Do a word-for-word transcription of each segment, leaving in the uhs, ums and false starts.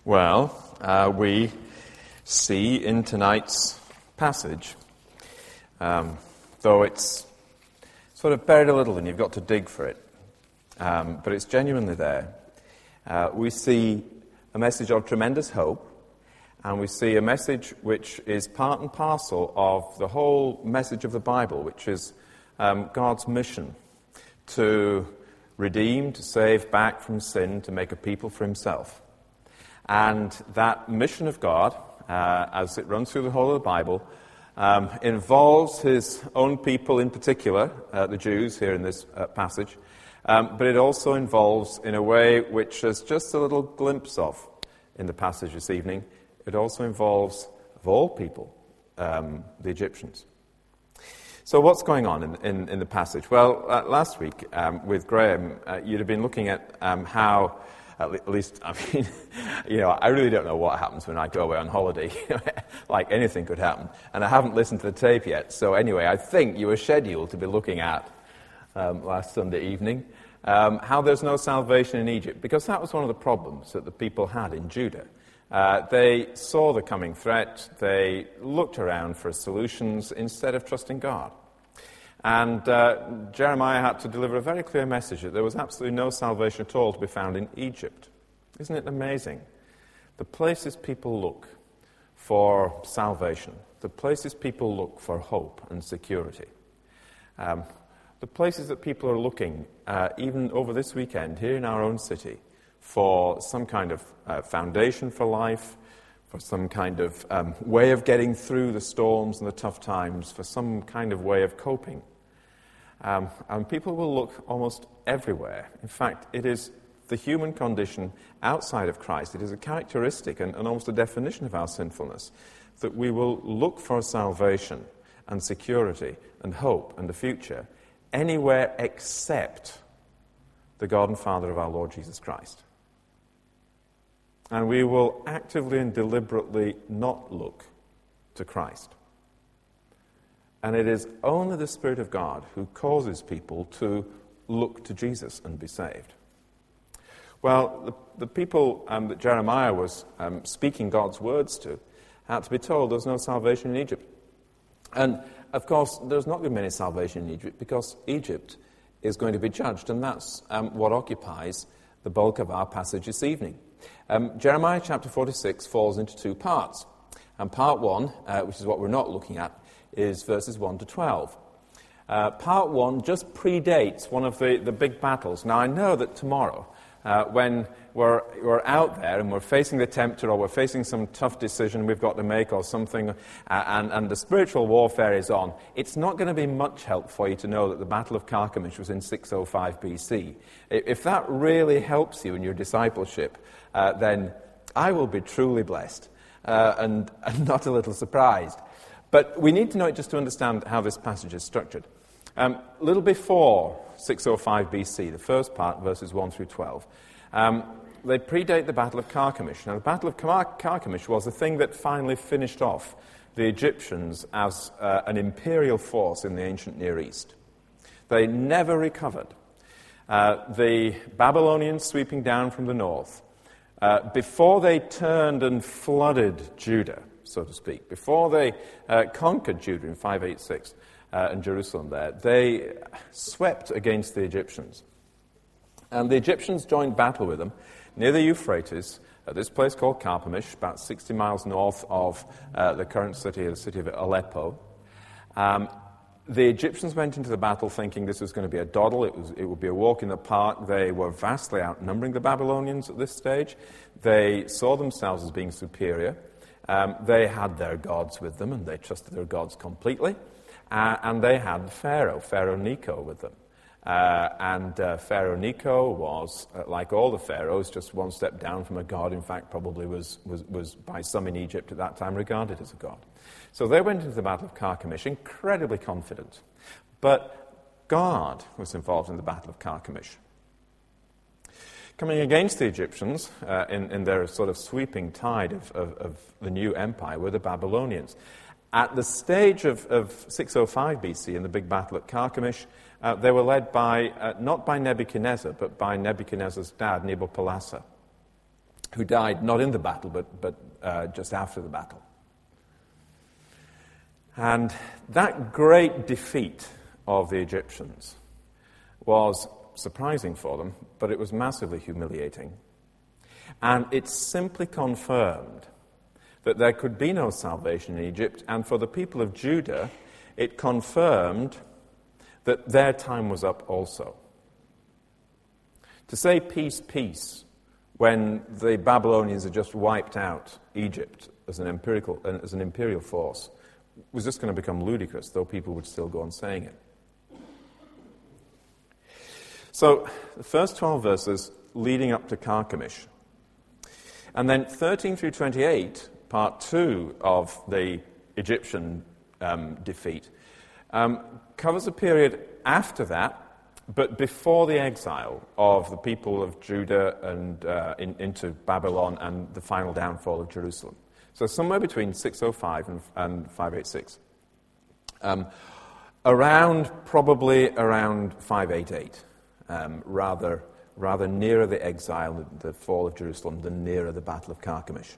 Well, uh, we see in tonight's passage, um, though it's sort of buried a little and you've got to dig for it, um, but it's genuinely there, uh, we see a message of tremendous hope, and we see a message which is part and parcel of the whole message of the Bible, which is um, God's mission to redeem, to save back from sin, to make a people for himself. And that mission of God, uh, as it runs through the whole of the Bible, um, involves his own people in particular, uh, the Jews here in this uh, passage, um, but it also involves, in a way which there's just a little glimpse of in the passage this evening, it also involves, of all people, um, the Egyptians. So what's going on in, in, in the passage? Well, uh, last week um, with Graham, uh, you'd have been looking at um, how At least, I mean, you know, I really don't know what happens when I go away on holiday. Like anything could happen. And I haven't listened to the tape yet. So anyway, I think you were scheduled to be looking at, um, last Sunday evening, um, how there's no salvation in Egypt. Because that was one of the problems that the people had in Judah. Uh, they saw the coming threat. They looked around for solutions instead of trusting God. And uh, Jeremiah had to deliver a very clear message that there was absolutely no salvation at all to be found in Egypt. Isn't it amazing? The places people look for salvation, the places people look for hope and security, um, the places that people are looking, uh, even over this weekend here in our own city, for some kind of uh, foundation for life, for some kind of um, way of getting through the storms and the tough times, for some kind of way of coping. Um, and people will look almost everywhere. In fact, it is the human condition outside of Christ. It is a characteristic and, and almost a definition of our sinfulness that we will look for salvation and security and hope and the future anywhere except the God and Father of our Lord Jesus Christ. And we will actively and deliberately not look to Christ. And it is only the Spirit of God who causes people to look to Jesus and be saved. Well, the, the people um, that Jeremiah was um, speaking God's words to had to be told there's no salvation in Egypt. And, of course, there's not going to be any salvation in Egypt because Egypt is going to be judged, and that's um, what occupies the bulk of our passage this evening. Um, Jeremiah chapter forty-six falls into two parts. And part one, uh, which is what we're not looking at, is verses one to twelve. Uh, part one just predates one of the, the big battles. Now, I know that tomorrow, uh, when we're, we're out there and we're facing the tempter or we're facing some tough decision we've got to make or something, uh, and, and the spiritual warfare is on, it's not going to be much help for you to know that the Battle of Carchemish was in six oh five B C. If that really helps you in your discipleship, uh, then I will be truly blessed uh, and, and not a little surprised. But we need to know it just to understand how this passage is structured. Um, a little before six oh five B C, the first part, verses one through twelve, um, they predate the Battle of Carchemish. Now, the Battle of Car- Carchemish was the thing that finally finished off the Egyptians as uh, an imperial force in the ancient Near East. They never recovered. Uh, the Babylonians sweeping down from the north, uh, before they turned and flooded Judah, so to speak, before they uh, conquered Judah in five eighty-six uh, and Jerusalem there, they swept against the Egyptians. And the Egyptians joined battle with them near the Euphrates at this place called Carchemish, about sixty miles north of uh, the current city, the city of Aleppo. Um, the Egyptians went into the battle thinking this was going to be a doddle, it, was, it would be a walk in the park. They were vastly outnumbering the Babylonians at this stage. They saw themselves as being superior. Um, they had their gods with them, and they trusted their gods completely. Uh, and they had Pharaoh, Pharaoh Necho, with them. Uh, and uh, Pharaoh Necho was, uh, like all the pharaohs, just one step down from a god. In fact, probably was, was, was by some in Egypt at that time regarded as a god. So they went into the Battle of Carchemish incredibly confident. But God was involved in the Battle of Carchemish. Coming against the Egyptians uh, in, in their sort of sweeping tide of, of, of the new empire were the Babylonians. At the stage of, of six oh five B C, in the big battle at Carchemish, uh, they were led by, uh, not by Nebuchadnezzar, but by Nebuchadnezzar's dad, Nabopolassar. who died not in the battle, but, but uh, just after the battle. And that great defeat of the Egyptians was surprising for them, but it was massively humiliating. And it simply confirmed that there could be no salvation in Egypt, and for the people of Judah, it confirmed that their time was up also. To say peace, peace, when the Babylonians had just wiped out Egypt as an empirical, as an imperial force, was just going to become ludicrous, though people would still go on saying it. So, the first twelve verses leading up to Carchemish. And then thirteen through twenty-eight, part two of the Egyptian um, defeat, um, covers a period after that, but before the exile of the people of Judah and uh, in, into Babylon and the final downfall of Jerusalem. So somewhere between six oh five and, and five eighty-six. Um, around, probably around five eighty-eight, um, rather, rather nearer the exile, the fall of Jerusalem, than nearer the Battle of Carchemish.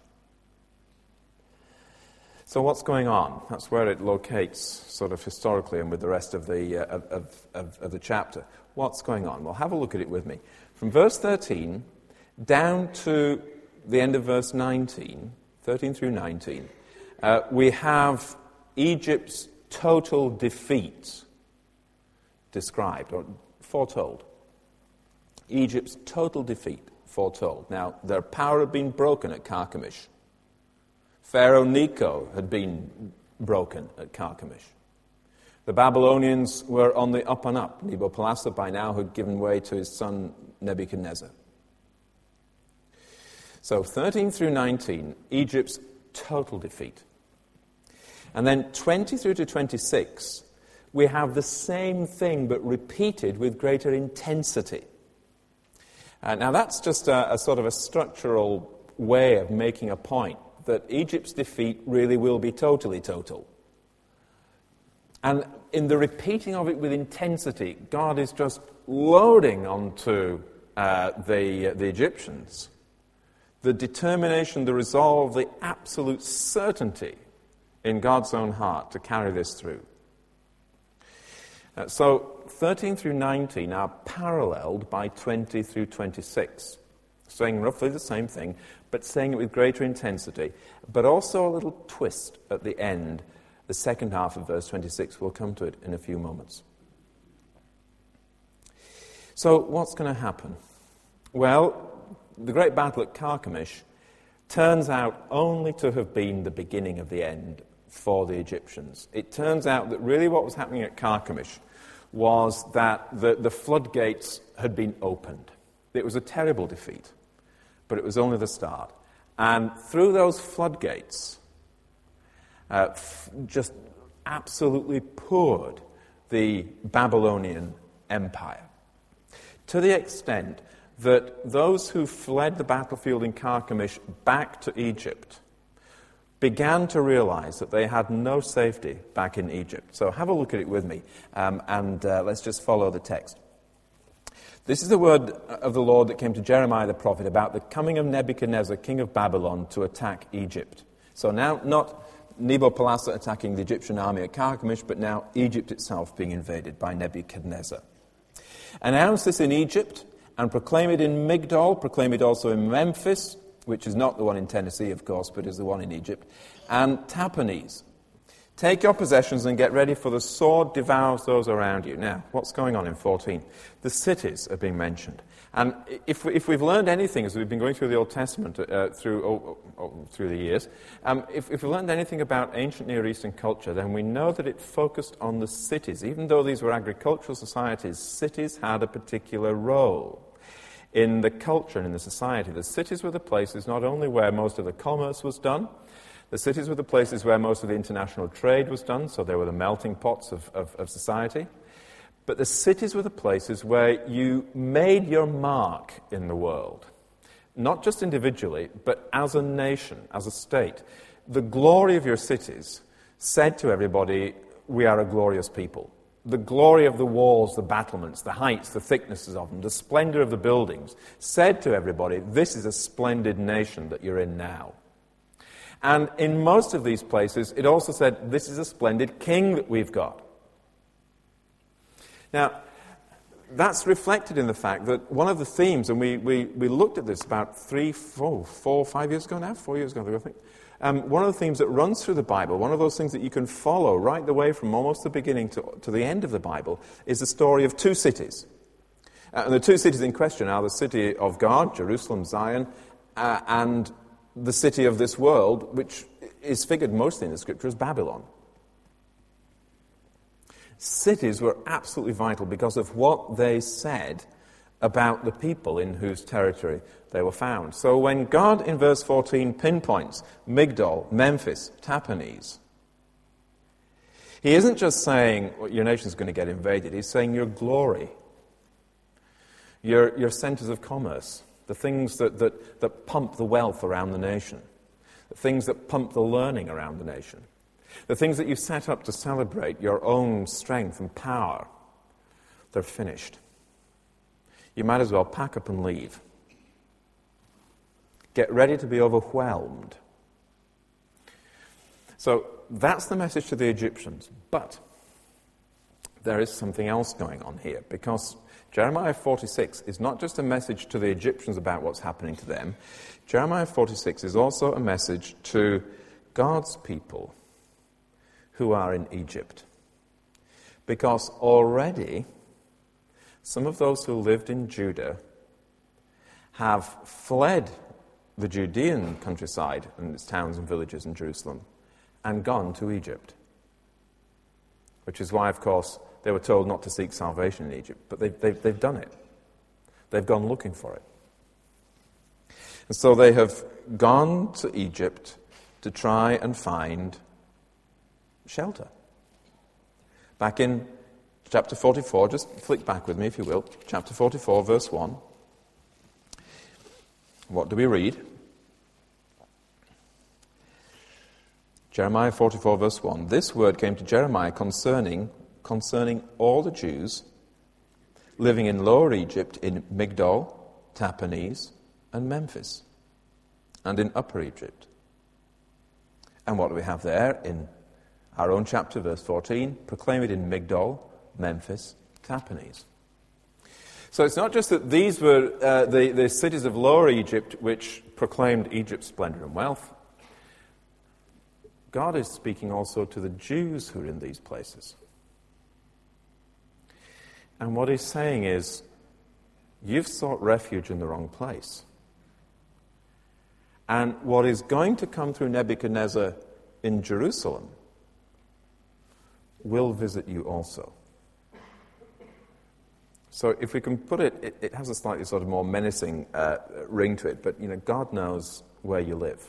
So what's going on? That's where it locates, sort of historically, and with the rest of the uh, of, of, of the chapter. What's going on? Well, have a look at it with me. From verse thirteen down to the end of verse nineteen, thirteen through nineteen, uh, we have Egypt's total defeat described, or foretold. Egypt's total defeat foretold. Now, their power had been broken at Carchemish. Pharaoh Necho had been broken at Carchemish. The Babylonians were on the up and up. Nabopolassar by now had given way to his son Nebuchadnezzar. So thirteen through nineteen, Egypt's total defeat. And then twenty through to twenty-six, we have the same thing but repeated with greater intensity. Uh, now that's just a, a sort of a structural way of making a point, that Egypt's defeat really will be totally total. And in the repeating of it with intensity, God is just loading onto uh, the, uh, the Egyptians the determination, the resolve, the absolute certainty in God's own heart to carry this through. Uh, so thirteen through nineteen are paralleled by twenty through twenty-six, saying roughly the same thing, but saying it with greater intensity, but also a little twist at the end. The second half of verse twenty-six, we'll come to it in a few moments. So what's going to happen? Well, the great battle at Carchemish turns out only to have been the beginning of the end for the Egyptians. It turns out that really what was happening at Carchemish was that the, the floodgates had been opened. It was a terrible defeat, but it was only the start. And through those floodgates, uh, f- just absolutely poured the Babylonian Empire, to the extent that those who fled the battlefield in Carchemish back to Egypt began to realize that they had no safety back in Egypt. So have a look at it with me, um, and uh, let's just follow the text. This is the word of the Lord that came to Jeremiah the prophet about the coming of Nebuchadnezzar, king of Babylon, to attack Egypt. So now, not Nabopolassar attacking the Egyptian army at Carchemish, but now Egypt itself being invaded by Nebuchadnezzar. Announce this in Egypt, and proclaim it in Migdol, proclaim it also in Memphis, which is not the one in Tennessee, of course, but is the one in Egypt, and Tahpanhes. Take your possessions and get ready, for the sword devours those around you. Now, what's going on in fourteen? The cities are being mentioned. And if, we, if we've learned anything as we've been going through the Old Testament uh, through oh, oh, through the years, um, if, if we've learned anything about ancient Near Eastern culture, then we know that it focused on the cities. Even though these were agricultural societies, cities had a particular role in the culture and in the society. The cities were the places not only where most of the commerce was done, the cities were the places where most of the international trade was done, so they were the melting pots of, of, of society. But the cities were the places where you made your mark in the world, not just individually, but as a nation, as a state. The glory of your cities said to everybody, we are a glorious people. the glory of the walls, the battlements, the heights, the thicknesses of them, the splendor of the buildings, said to everybody, this is a splendid nation that you're in now. And in most of these places, it also said, this is a splendid king that we've got. Now, that's reflected in the fact that one of the themes, and we, we, we looked at this about three, four, four, five years ago now, four years ago, I think. Um, one of the themes that runs through the Bible, one of those things that you can follow right the way from almost the beginning to, to the end of the Bible, is the story of two cities. Uh, and the two cities in question are the city of God, Jerusalem, Zion, uh, and the city of this world, which is figured mostly in the Scripture as Babylon. Cities were absolutely vital because of what they said about the people in whose territory they were found. So when God, in verse fourteen, pinpoints Migdol, Memphis, Tahpanhes, he isn't just saying well, your nation's going to get invaded. He's saying your glory, your, your centers of commerce, the things that, that, that pump the wealth around the nation, the things that pump the learning around the nation, the things that you set up to celebrate your own strength and power, they're finished. You might as well pack up and leave. Get ready to be overwhelmed. So that's the message to the Egyptians. But there is something else going on here, because Jeremiah forty-six is not just a message to the Egyptians about what's happening to them. Jeremiah forty-six is also a message to God's people who are in Egypt. Because already some of those who lived in Judah have fled the Judean countryside and its towns and villages in Jerusalem and gone to Egypt. Which is why, of course, they were told not to seek salvation in Egypt, but they've, they've, they've done it. They've gone looking for it. And so they have gone to Egypt to try and find shelter. Back in chapter forty-four, just flick back with me if you will, chapter forty-four, verse one. What do we read? Jeremiah forty-four, verse one. This word came to Jeremiah concerning, concerning all the Jews living in Lower Egypt, in Migdol, Tahpanhes, and Memphis, and in Upper Egypt. And what do we have there in our own chapter, verse fourteen? Proclaim it in Migdol, Memphis, Tahpanhes. So it's not just that these were uh, the, the cities of Lower Egypt which proclaimed Egypt's splendor and wealth. God is speaking also to the Jews who are in these places. And what he's saying is, you've sought refuge in the wrong place. And what is going to come through Nebuchadnezzar in Jerusalem will visit you also. So if we can put it, it, it has a slightly sort of more menacing uh, ring to it, but, you know, God knows where you live.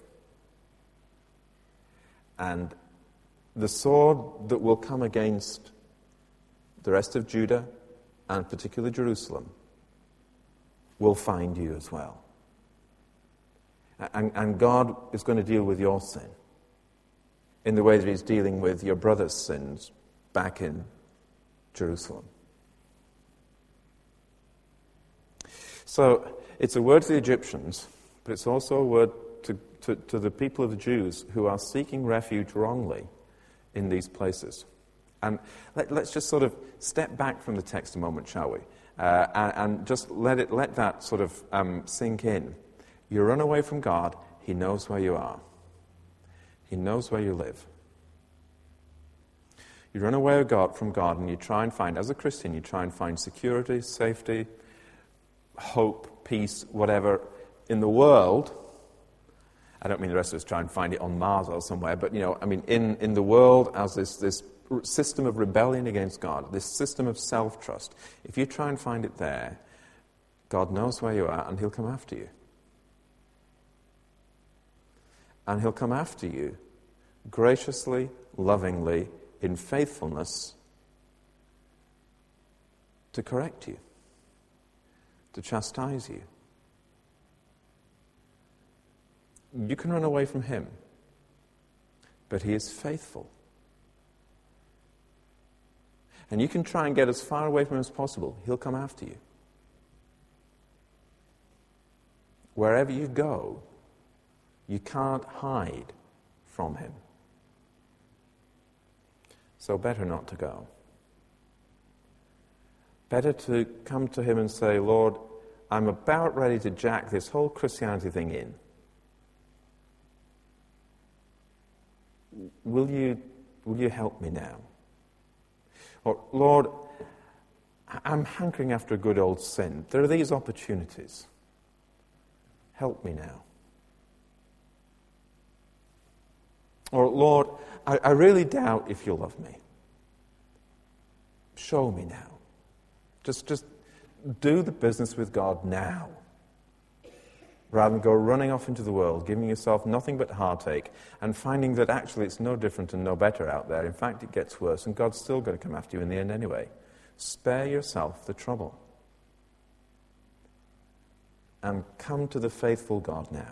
And the sword that will come against the rest of Judah, and particularly Jerusalem, will find you as well. And, and God is going to deal with your sin in the way that he's dealing with your brother's sins back in Jerusalem. So it's a word to the Egyptians, but it's also a word to, to, to the people of the Jews who are seeking refuge wrongly in these places. And let, let's just sort of step back from the text a moment, shall we? Uh, and, and just let it let that sort of um, sink in. You run away from God, he knows where you are. He knows where you live. You run away from God and you try and find, as a Christian, you try and find security, safety, hope, peace, whatever, in the world. I don't mean the rest of us try and find it on Mars or somewhere, but, you know, I mean, in, in the world as this, this system of rebellion against God, this system of self-trust, if you try and find it there, God knows where you are and he'll come after you. And he'll come after you graciously, lovingly, in faithfulness to correct you, to chastise you. You can run away from him, but he is faithful. And you can try and get as far away from him as possible. He'll come after you. Wherever you go, you can't hide from him. So better not to go. Better to come to him and say, Lord, I'm about ready to jack this whole Christianity thing in. Will you, will you help me now? Or, Lord, I'm hankering after a good old sin. There are these opportunities. Help me now. Or, Lord, I, I really doubt if you love me. Show me now. Just, just do the business with God now. Rather than go running off into the world, giving yourself nothing but heartache, and finding that actually it's no different and no better out there. In fact, it gets worse, and God's still going to come after you in the end anyway. Spare yourself the trouble. And come to the faithful God now.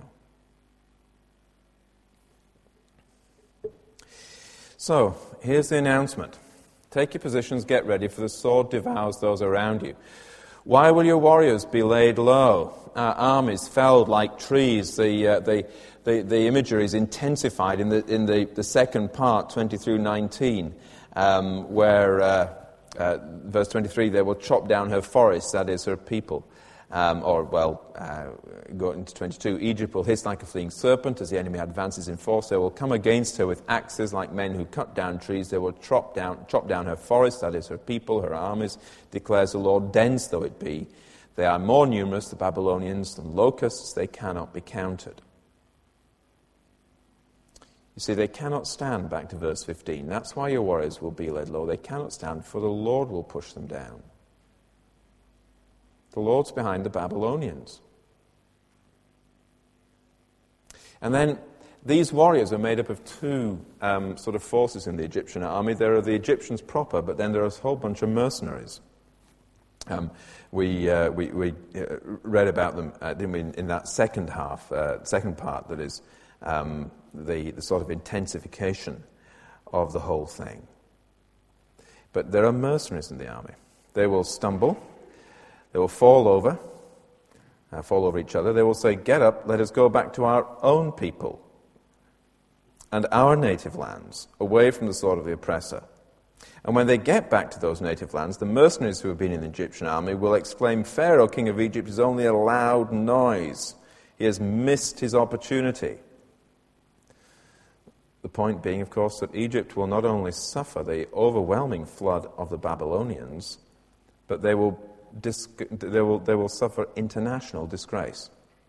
So, here's the announcement. Take your positions, get ready, for the sword devours those around you. Why will your warriors be laid low? Our armies felled like trees. The, uh, the, the, the imagery is intensified in the, in the, the second part, twenty through nineteen, um, where, uh, uh, verse twenty-three, they will chop down her forests, that is, her people. Um, or, well, uh, go into twenty-two, Egypt will hiss like a fleeing serpent as the enemy advances in force. They will come against her with axes like men who cut down trees. They will chop down, chop down her forests, that is, her people, her armies, declares the Lord, dense though it be. They are more numerous, the Babylonians, than locusts. They cannot be counted. You see, they cannot stand, back to verse fifteen. That's why your warriors will be laid low. They cannot stand, for the Lord will push them down. The Lord's behind the Babylonians. And then these warriors are made up of two um, sort of forces in the Egyptian army. There are the Egyptians proper, but then there are a whole bunch of mercenaries. Um, we, uh, we we uh, read about them uh, in, in that second half, uh, second part, that is um, the, the sort of intensification of the whole thing. But there are mercenaries in the army. They will stumble. They will fall over, uh, fall over each other. They will say, get up, let us go back to our own people and our native lands, away from the sword of the oppressor. And when they get back to those native lands, the mercenaries who have been in the Egyptian army will exclaim, Pharaoh, king of Egypt, is only a loud noise. He has missed his opportunity. The point being, of course, that Egypt will not only suffer the overwhelming flood of the Babylonians, but they will Dis- they will, they will suffer international disgrace.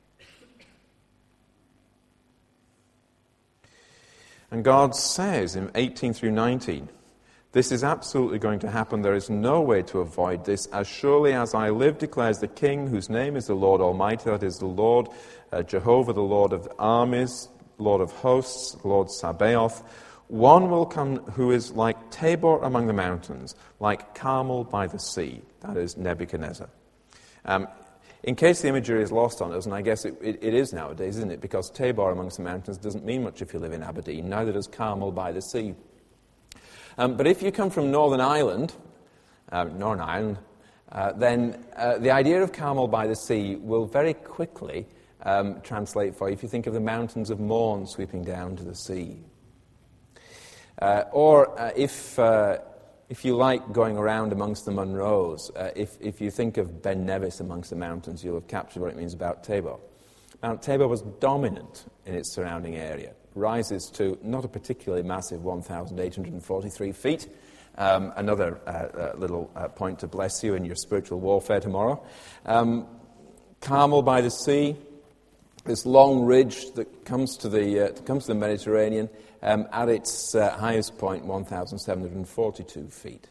And God says in eighteen through nineteen, this is absolutely going to happen. There is no way to avoid this. As surely as I live, declares the King, whose name is the Lord Almighty, that is the Lord uh, Jehovah, the Lord of armies, Lord of hosts, Lord Sabaoth. One will come who is like Tabor among the mountains, like Carmel by the sea. That is Nebuchadnezzar. Um, in case the imagery is lost on us, and I guess it, it, it is nowadays, isn't it? Because Tabor amongst the mountains doesn't mean much if you live in Aberdeen. Neither does Carmel by the sea. Um, but if you come from Northern Ireland, uh, Northern Ireland, uh, then uh, the idea of Carmel by the sea will very quickly um, translate for you if you think of the mountains of Mourne sweeping down to the sea. Uh, or uh, if uh, if you like going around amongst the Munros, uh, if, if you think of Ben Nevis amongst the mountains, you'll have captured what it means about Tabor. Mount Tabor was dominant in its surrounding area. Rises to not a particularly massive one thousand eight hundred forty-three feet. Um, another uh, uh, little uh, point to bless you in your spiritual warfare tomorrow. Um, Carmel by the sea, this long ridge that comes to the uh, comes to the Mediterranean, um, at its uh, highest point, one thousand seven hundred forty-two feet.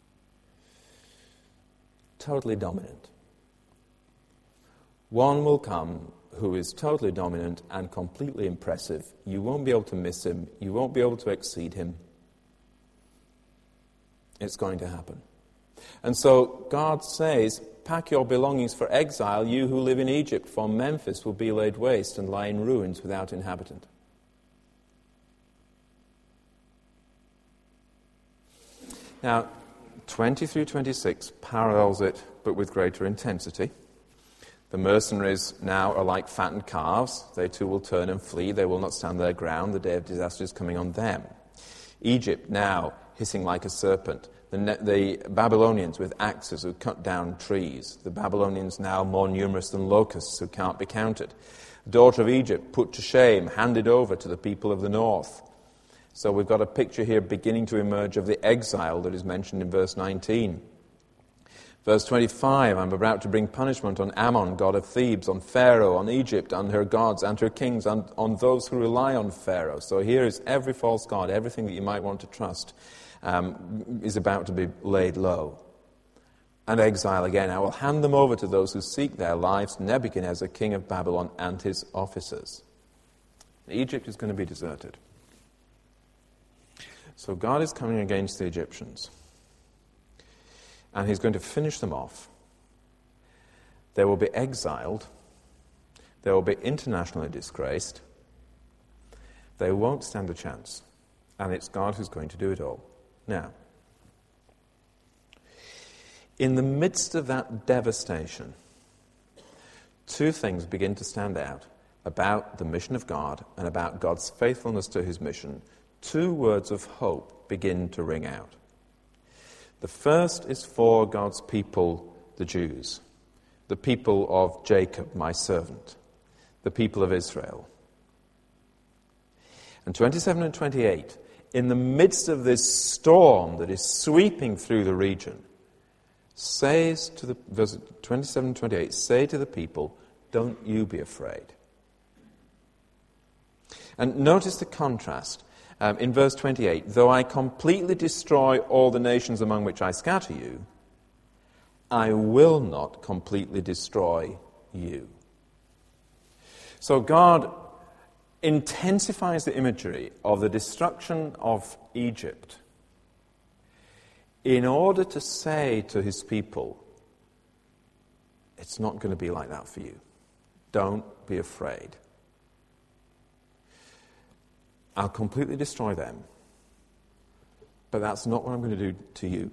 Totally dominant. One will come who is totally dominant and completely impressive. You won't be able to miss him. You won't be able to exceed him. It's going to happen. And so God says, pack your belongings for exile, you who live in Egypt, for Memphis will be laid waste and lie in ruins without inhabitant. Now, twenty through twenty-six parallels it, but with greater intensity. The mercenaries now are like fattened calves. They too will turn and flee. They will not stand their ground. The day of disaster is coming on them. Egypt now hissing like a serpent. The, ne- the Babylonians with axes who cut down trees. The Babylonians now more numerous than locusts who can't be counted. The daughter of Egypt put to shame, handed over to the people of the north. So we've got a picture here beginning to emerge of the exile that is mentioned in verse nineteen. Verse twenty-five, I'm about to bring punishment on Ammon, god of Thebes, on Pharaoh, on Egypt, and her gods, and her kings, and on those who rely on Pharaoh. So here is every false god, everything that you might want to trust, um, is about to be laid low. And exile again. I will hand them over to those who seek their lives, Nebuchadnezzar, king of Babylon, and his officers. Egypt is going to be deserted. So God is coming against the Egyptians. And he's going to finish them off. They will be exiled. They will be internationally disgraced. They won't stand a chance. And it's God who's going to do it all. Now, in the midst of that devastation, two things begin to stand out about the mission of God and about God's faithfulness to his mission. Two words of hope begin to ring out. The first is for God's people, the Jews, the people of Jacob, my servant, the people of Israel. And twenty-seven and twenty-eight, in the midst of this storm that is sweeping through the region, says to the, verse twenty-seven and twenty-eight, say to the people, don't you be afraid. And notice the contrast. Um, in verse twenty-eight, though I completely destroy all the nations among which I scatter you, I will not completely destroy you. So God intensifies the imagery of the destruction of Egypt in order to say to his people, it's not going to be like that for you. Don't be afraid. I'll completely destroy them. But that's not what I'm going to do to you.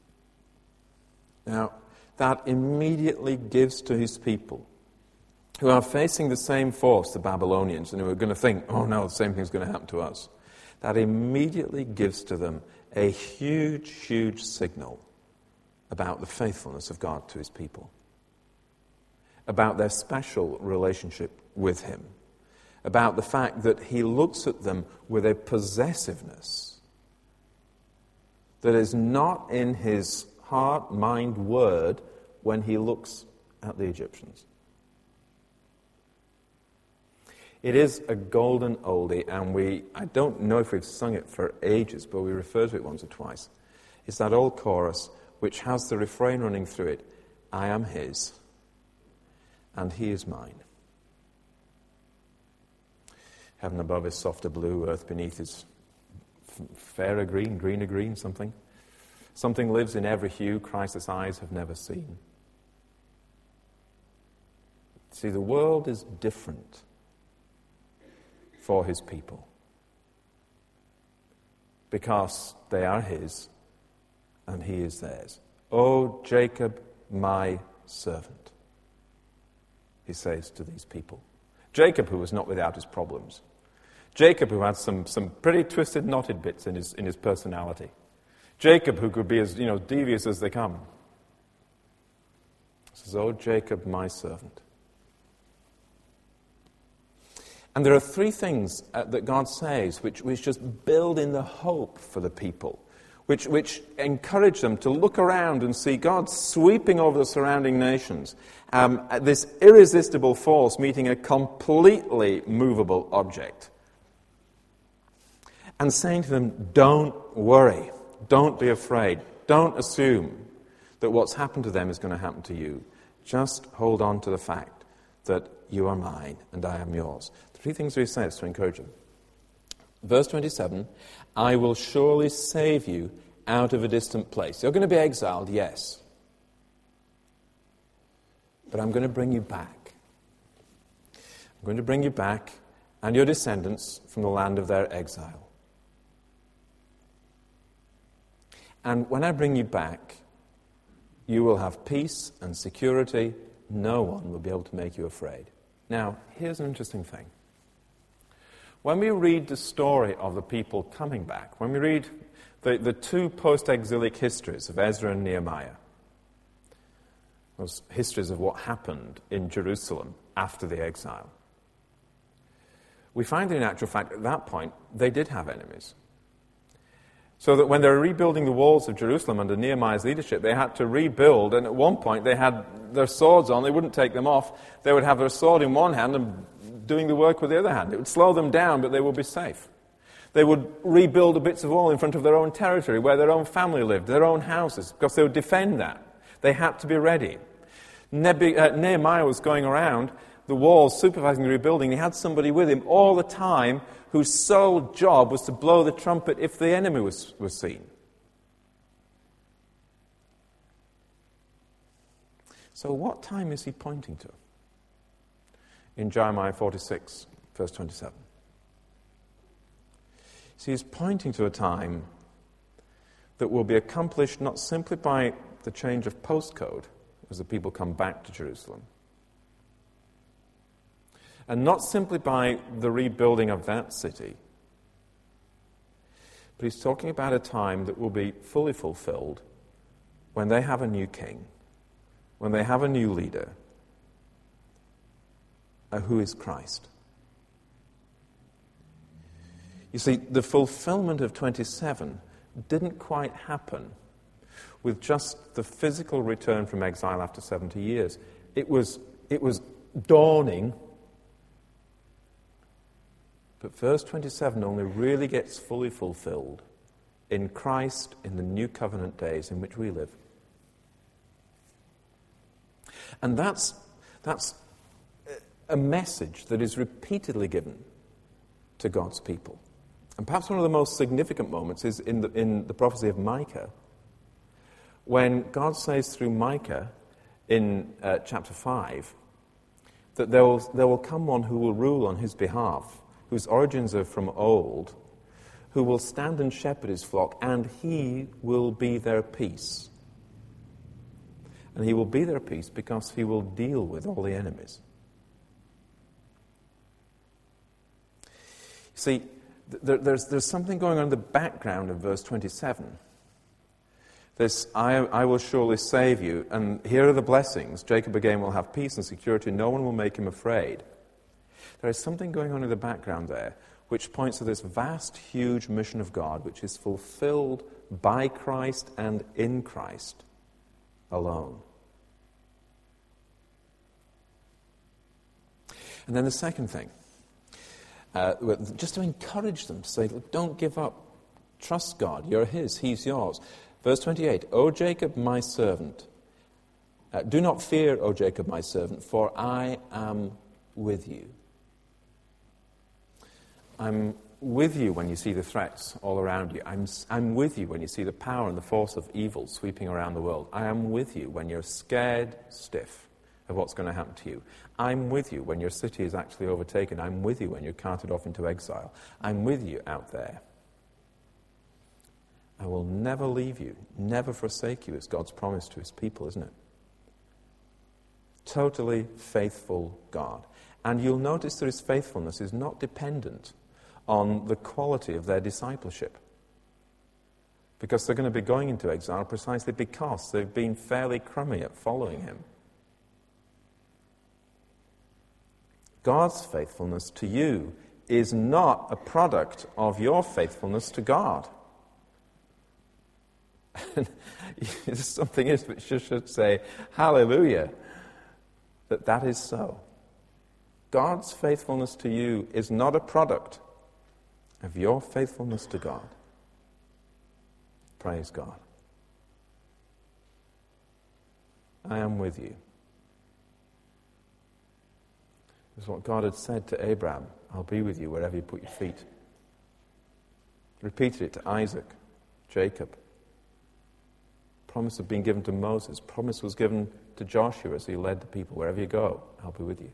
Now, that immediately gives to his people, who are facing the same force, the Babylonians, and who are going to think, oh no, the same thing's going to happen to us. That immediately gives to them a huge, huge signal about the faithfulness of God to his people, about their special relationship with him, about the fact that he looks at them with a possessiveness that is not in his heart, mind, word when he looks at the Egyptians. It is a golden oldie, and we, I don't know if we've sung it for ages, but we refer to it once or twice. It's that old chorus which has the refrain running through it, I am his, and he is mine. Heaven above is softer blue, earth beneath is f- fairer green, greener green, something. Something lives in every hue Christ's eyes have never seen. See, the world is different for his people because they are his and he is theirs. O Jacob, my servant, he says to these people. Jacob, who was not without his problems. Jacob, who had some, some pretty twisted, knotted bits in his, in his personality. Jacob, who could be as, you know, devious as they come. He says, O Jacob, my servant. And there are three things uh, that God says which, which just build in the hope for the people, which, which encourage them to look around and see God sweeping over the surrounding nations, um, this irresistible force meeting a completely movable object, and saying to them, don't worry, don't be afraid, don't assume that what's happened to them is going to happen to you. Just hold on to the fact that you are mine and I am yours. Three things he says to encourage them. Verse twenty-seven, I will surely save you out of a distant place. You're going to be exiled, yes. But I'm going to bring you back. I'm going to bring you back and your descendants from the land of their exile. And when I bring you back, you will have peace and security. No one will be able to make you afraid. Now, here's an interesting thing. When we read the story of the people coming back, when we read the, the two post-exilic histories of Ezra and Nehemiah, those histories of what happened in Jerusalem after the exile, we find that in actual fact, at that point, they did have enemies. So that when they were rebuilding the walls of Jerusalem under Nehemiah's leadership, they had to rebuild, and at one point they had their swords on, they wouldn't take them off. They would have their sword in one hand and doing the work with the other hand. It would slow them down, but they would be safe. They would rebuild the bits of wall in front of their own territory, where their own family lived, their own houses, because they would defend that. They had to be ready. Nebi- uh, Nehemiah was going around the walls, supervising the rebuilding. He had somebody with him all the time whose sole job was to blow the trumpet if the enemy was, was seen. So what time is he pointing to? In Jeremiah forty-six, verse twenty-seven. See, he's pointing to a time that will be accomplished not simply by the change of postcode as the people come back to Jerusalem, and not simply by the rebuilding of that city, but he's talking about a time that will be fully fulfilled when they have a new king, when they have a new leader, uh, who is Christ. You see, the fulfillment of twenty-seven didn't quite happen with just the physical return from exile after seventy years. It was, it was dawning. But verse twenty-seven only really gets fully fulfilled in Christ in the new covenant days in which we live. And that's, that's a message that is repeatedly given to God's people. And perhaps one of the most significant moments is in the, in the prophecy of Micah, when God says through Micah in uh, chapter five that there will, there will come one who will rule on his behalf, whose origins are from old, who will stand and shepherd his flock, and he will be their peace. And he will be their peace because he will deal with all the enemies. See, there, there's, there's something going on in the background of verse twenty-seven. This, I, I will surely save you, and here are the blessings. Jacob again will have peace and security. No one will make him afraid. There is something going on in the background there which points to this vast, huge mission of God, which is fulfilled by Christ and in Christ alone. And then the second thing, uh, just to encourage them, to say, look, don't give up. Trust God. You're His. He's yours. Verse twenty-eight, O Jacob, my servant, uh, do not fear, O Jacob, my servant, for I am with you. I'm with you when you see the threats all around you. I'm, I'm with you when you see the power and the force of evil sweeping around the world. I am with you when you're scared stiff of what's going to happen to you. I'm with you when your city is actually overtaken. I'm with you when you're carted off into exile. I'm with you out there. I will never leave you, never forsake you. It's God's promise to His people, isn't it? Totally faithful God. And you'll notice that His faithfulness is not dependent on the quality of their discipleship, because they're going to be going into exile precisely because they've been fairly crummy at following Him. God's faithfulness to you is not a product of your faithfulness to God. There's something is which you should say, hallelujah, that that is so. God's faithfulness to you is not a product of your faithfulness to God. Praise God. I am with you. It's what God had said to Abraham. I'll be with you wherever you put your feet. He repeated it to Isaac, Jacob. Promise had been given to Moses. Promise was given to Joshua as he led the people. Wherever you go, I'll be with you.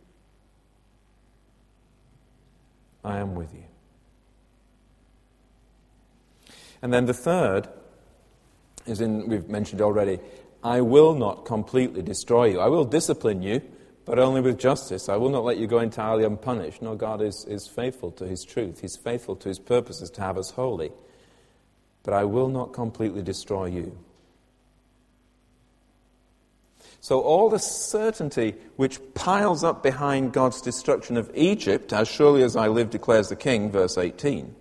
I am with you. And then the third is in, we've mentioned already, I will not completely destroy you. I will discipline you, but only with justice. I will not let you go entirely unpunished. No, God is, is faithful to his truth. He's faithful to his purposes to have us holy. But I will not completely destroy you. So all the certainty which piles up behind God's destruction of Egypt, as surely as I live, declares the King, verse eighteen,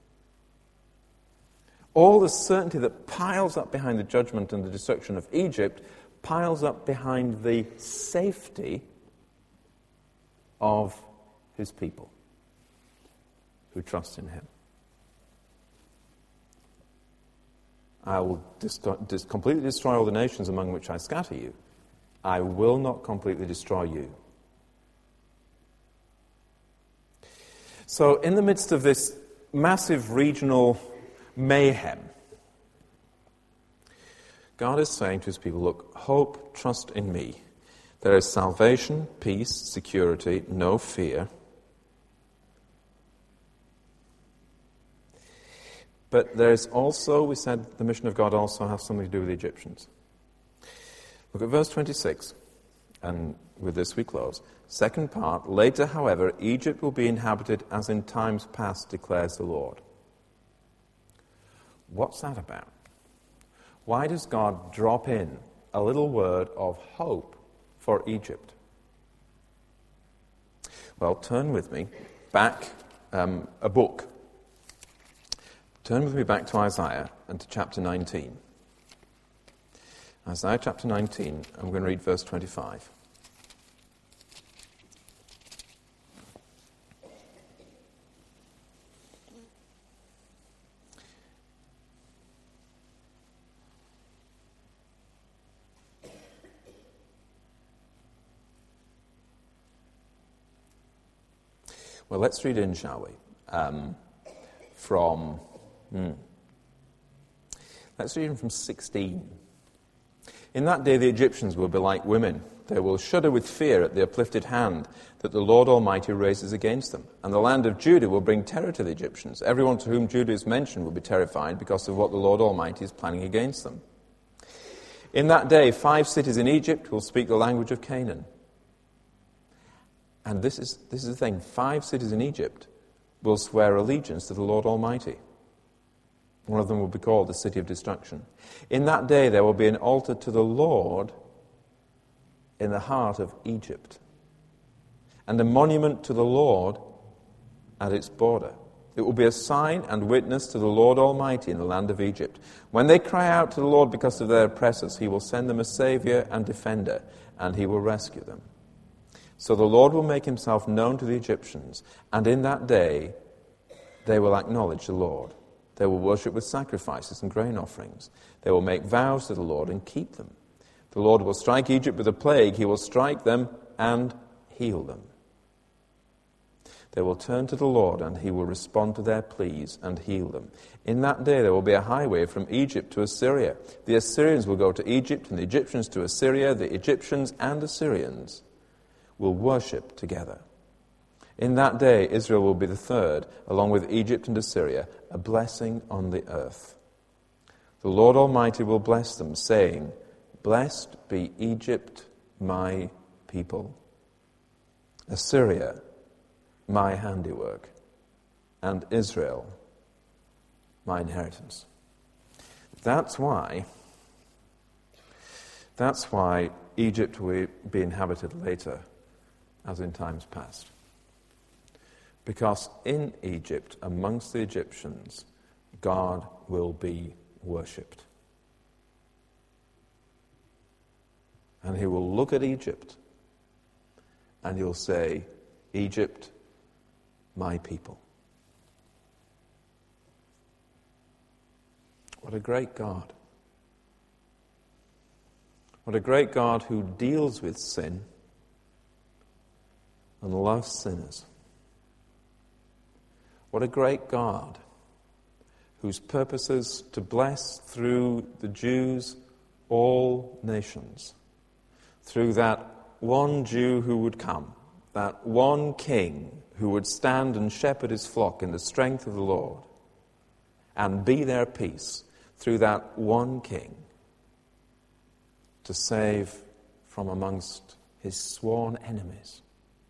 all the certainty that piles up behind the judgment and the destruction of Egypt piles up behind the safety of his people who trust in him. I will dis- dis- completely destroy all the nations among which I scatter you. I will not completely destroy you. So in the midst of this massive regional mayhem, God is saying to his people, look, hope, trust in me. There is salvation, peace, security, no fear. But there is also, we said, the mission of God also has something to do with the Egyptians. Look at verse twenty-six, and with this we close. Second part, later, however, Egypt will be inhabited as in times past, declares the Lord. What's that about? Why does God drop in a little word of hope for Egypt? Well, turn with me back um, a book. Turn with me back to Isaiah and to chapter nineteen. Isaiah chapter nineteen, I'm going to read verse twenty-five. Well, let's read in, shall we? Um, from, hmm, let's read in from sixteen. In that day the Egyptians will be like women. They will shudder with fear at the uplifted hand that the Lord Almighty raises against them. And the land of Judah will bring terror to the Egyptians. Everyone to whom Judah is mentioned will be terrified because of what the Lord Almighty is planning against them. In that day, five cities in Egypt will speak the language of Canaan. And this is, this is the thing, five cities in Egypt will swear allegiance to the Lord Almighty. One of them will be called the City of Destruction. In that day there will be an altar to the Lord in the heart of Egypt, and a monument to the Lord at its border. It will be a sign and witness to the Lord Almighty in the land of Egypt. When they cry out to the Lord because of their oppressors, he will send them a Saviour and Defender, and he will rescue them. So the Lord will make himself known to the Egyptians, and in that day they will acknowledge the Lord. They will worship with sacrifices and grain offerings. They will make vows to the Lord and keep them. The Lord will strike Egypt with a plague. He will strike them and heal them. They will turn to the Lord, and he will respond to their pleas and heal them. In that day there will be a highway from Egypt to Assyria. The Assyrians will go to Egypt, and the Egyptians to Assyria. The Egyptians and Assyrians will worship together. In that day, Israel will be the third, along with Egypt and Assyria, a blessing on the earth. The Lord Almighty will bless them, saying, Blessed be Egypt, my people, Assyria, my handiwork, and Israel, my inheritance. That's why, that's why Egypt will be inhabited later, as in times past. Because in Egypt, amongst the Egyptians, God will be worshipped. And he will look at Egypt and he'll say, Egypt, my people. What a great God. What a great God who deals with sin and loves sinners. What a great God whose purpose is to bless through the Jews all nations, through that one Jew who would come, that one king who would stand and shepherd his flock in the strength of the Lord and be their peace, through that one king to save from amongst his sworn enemies.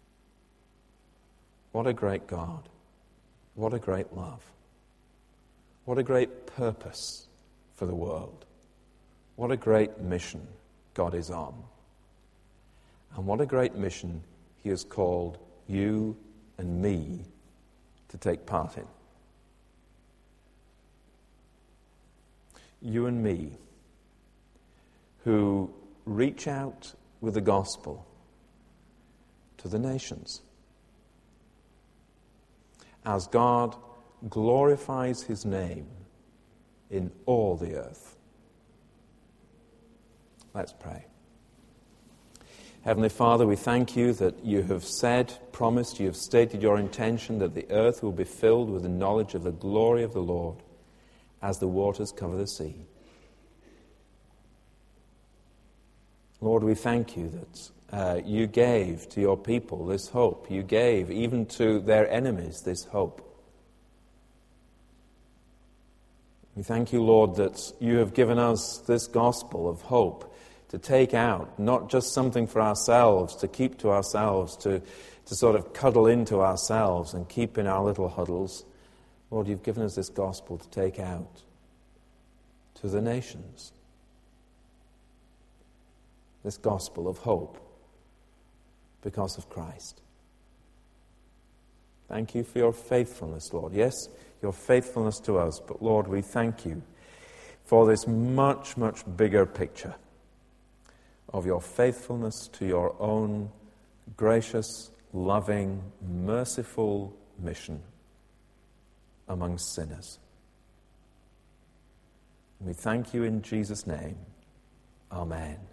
What a great God. What a great love. What a great purpose for the world. What a great mission God is on. And what a great mission he has called you and me to take part in. You and me, who reach out with the gospel to the nations, as God glorifies his name in all the earth. Let's pray. Heavenly Father, we thank you that you have said, promised, you have stated your intention that the earth will be filled with the knowledge of the glory of the Lord as the waters cover the sea. Lord, we thank you that uh, you gave to your people this hope. You gave even to their enemies this hope. We thank you, Lord, that you have given us this gospel of hope to take out, not just something for ourselves, to keep to ourselves, to, to sort of cuddle into ourselves and keep in our little huddles. Lord, you've given us this gospel to take out to the nations. This gospel of hope because of Christ. Thank you for your faithfulness, Lord. Yes, your faithfulness to us, but Lord, we thank you for this much, much bigger picture of your faithfulness to your own gracious, loving, merciful mission among sinners. We thank you in Jesus' name. Amen.